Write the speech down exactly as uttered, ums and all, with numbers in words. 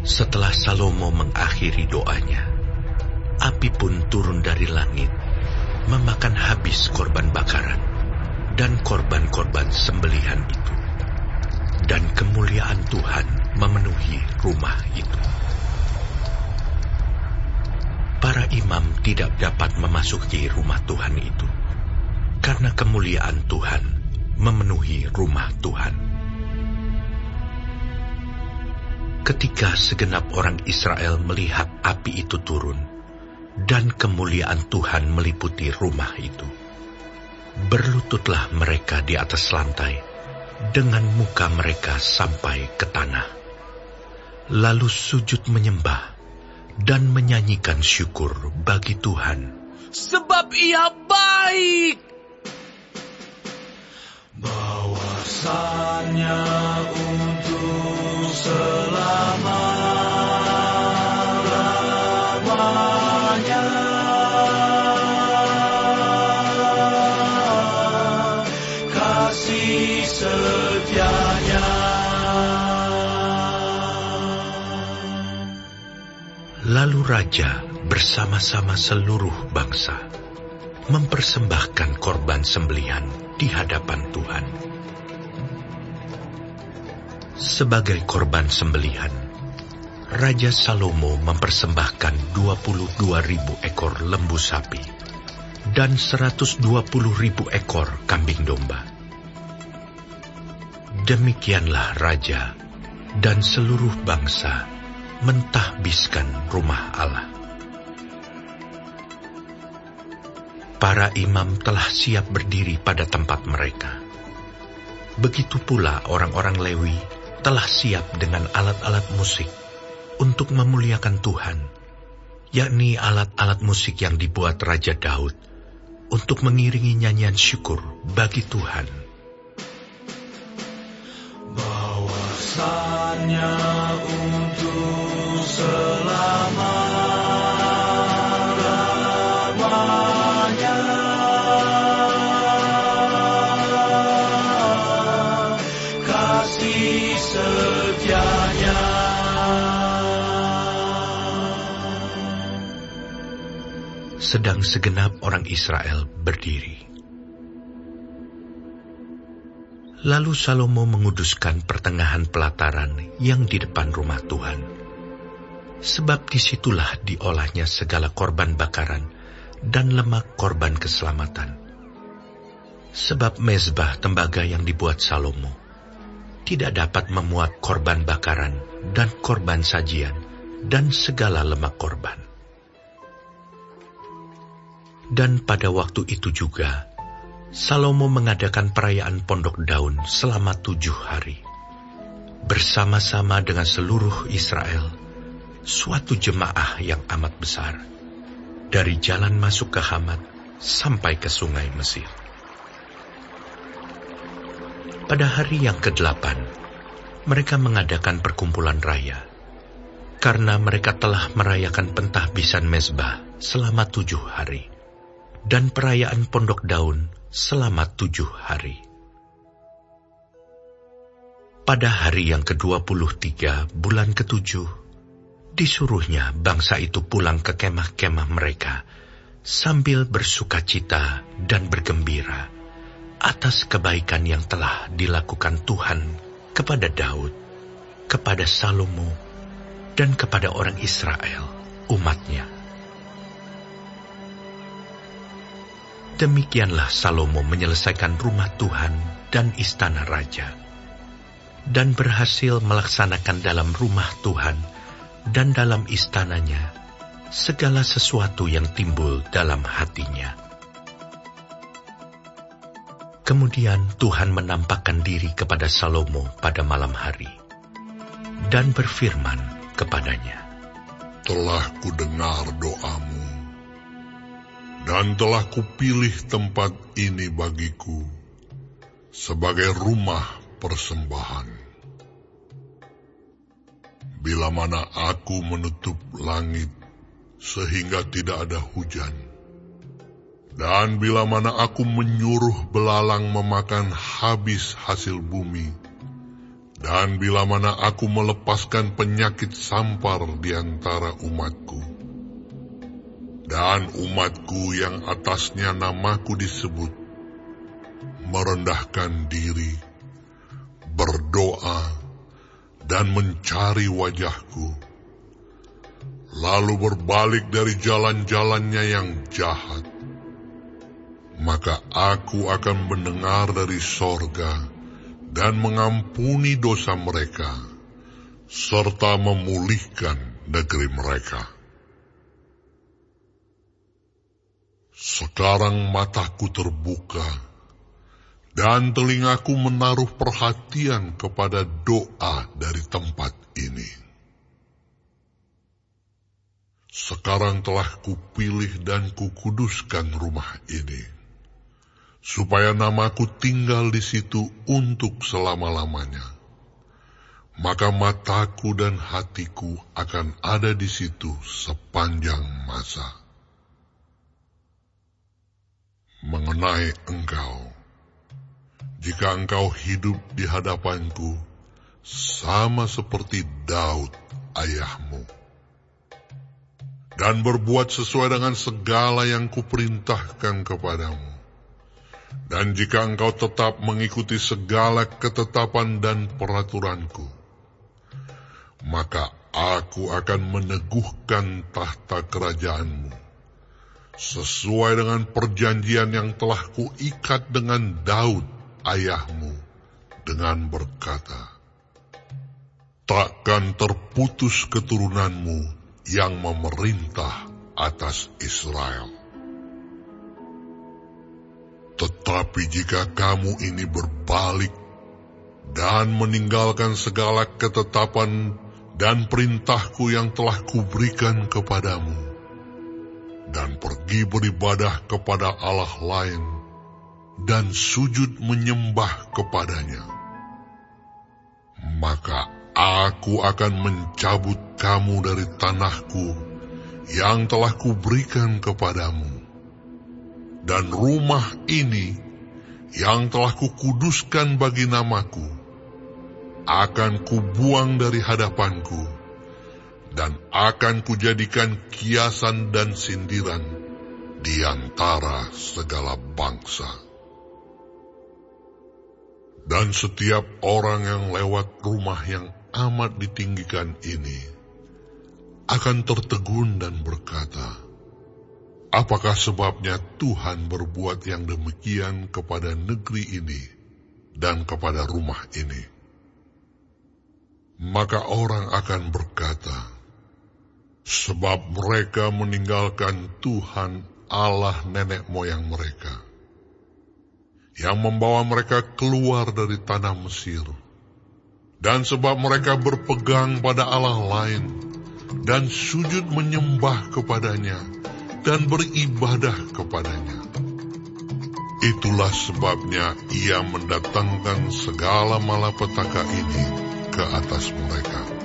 Setelah Salomo mengakhiri doanya, api pun turun dari langit, memakan habis korban bakaran dan korban-korban sembelihan itu. Dan kemuliaan Tuhan memenuhi rumah itu. Para imam tidak dapat memasuki rumah Tuhan itu, karena kemuliaan Tuhan memenuhi rumah Tuhan. Ketika segenap orang Israel melihat api itu turun, dan kemuliaan Tuhan meliputi rumah itu, berlututlah mereka di atas lantai, dengan muka mereka sampai ke tanah. Lalu sujud menyembah dan menyanyikan syukur bagi Tuhan. Sebab Ia baik. Bahwasanya untuk selama-lamanya kasih setianya. Lalu raja bersama-sama seluruh bangsa mempersembahkan korban sembelihan di hadapan Tuhan. Sebagai korban sembelihan, Raja Salomo mempersembahkan dua puluh dua ribu ekor lembu sapi dan seratus dua puluh ribu ekor kambing domba. Demikianlah raja dan seluruh bangsa mentahbiskan rumah Allah. Para imam telah siap berdiri pada tempat mereka. Begitu pula orang-orang Lewi telah siap dengan alat-alat musik untuk memuliakan Tuhan, yakni alat-alat musik yang dibuat Raja Daud untuk mengiringi nyanyian syukur bagi Tuhan. Bahwasanya untuk selama-lamanya kasih setianya. Sedang segenap orang Israel berdiri. Lalu Salomo menguduskan pertengahan pelataran yang di depan rumah Tuhan, sebab disitulah diolahnya segala korban bakaran dan lemak korban keselamatan. Sebab mezbah tembaga yang dibuat Salomo tidak dapat memuat korban bakaran dan korban sajian dan segala lemak korban. Dan pada waktu itu juga, Salomo mengadakan perayaan Pondok Daun selama tujuh hari, bersama-sama dengan seluruh Israel, suatu jemaah yang amat besar, dari jalan masuk ke Hamat sampai ke sungai Mesir. Pada hari yang kedelapan, mereka mengadakan perkumpulan raya, karena mereka telah merayakan pentahbisan mezbah selama tujuh hari, dan perayaan Pondok Daun selama tujuh hari. Pada hari yang kedua puluh tiga bulan ketujuh, disuruhnya bangsa itu pulang ke kemah-kemah mereka sambil bersukacita dan bergembira atas kebaikan yang telah dilakukan Tuhan kepada Daud, kepada Salomo, dan kepada orang Israel, umatnya. Demikianlah Salomo menyelesaikan rumah Tuhan dan istana raja, dan berhasil melaksanakan dalam rumah Tuhan dan dalam istananya segala sesuatu yang timbul dalam hatinya. Kemudian Tuhan menampakkan diri kepada Salomo pada malam hari, dan berfirman kepadanya, "Telah kudengar doamu, dan telah kupilih tempat ini bagiku sebagai rumah persembahan. Bila mana aku menutup langit sehingga tidak ada hujan, dan bila mana aku menyuruh belalang memakan habis hasil bumi, Dan bila mana aku melepaskan penyakit sampar di antara umatku, dan umatku yang atasnya namaku disebut, merendahkan diri, berdoa, dan mencari wajahku, lalu berbalik dari jalan-jalannya yang jahat, maka aku akan mendengar dari sorga dan mengampuni dosa mereka, serta memulihkan negeri mereka. Sekarang mataku terbuka, dan telingaku menaruh perhatian kepada doa dari tempat ini. Sekarang telah kupilih dan kukuduskan rumah ini, supaya namaku tinggal di situ untuk selama-lamanya. Maka mataku dan hatiku akan ada di situ sepanjang masa. Mengenai engkau, jika engkau hidup di hadapanku, sama seperti Daud ayahmu, dan berbuat sesuai dengan segala yang kuperintahkan kepadamu, dan jika engkau tetap mengikuti segala ketetapan dan peraturanku, maka aku akan meneguhkan tahta kerajaanmu, sesuai dengan perjanjian yang telah kuikat dengan Daud ayahmu, dengan berkata, takkan terputus keturunanmu yang memerintah atas Israel. Tetapi jika kamu ini berbalik dan meninggalkan segala ketetapan dan perintahku yang telah kuberikan kepadamu, dan pergi beribadah kepada Allah lain, dan sujud menyembah kepadanya, maka aku akan mencabut kamu dari tanahku yang telah kuberikan kepadamu, dan rumah ini yang telah kukuduskan bagi namaku akan kubuang dari hadapanku, dan akan kujadikan kiasan dan sindiran di antara segala bangsa. Dan setiap orang yang lewat rumah yang amat ditinggikan ini akan tertegun dan berkata, apakah sebabnya Tuhan berbuat yang demikian kepada negeri ini dan kepada rumah ini? Maka orang akan berkata, sebab mereka meninggalkan Tuhan Allah nenek moyang mereka, yang membawa mereka keluar dari tanah Mesir, dan sebab mereka berpegang pada Allah lain, dan sujud menyembah kepadanya, dan beribadah kepadanya. Itulah sebabnya ia mendatangkan segala malapetaka ini ke atas mereka.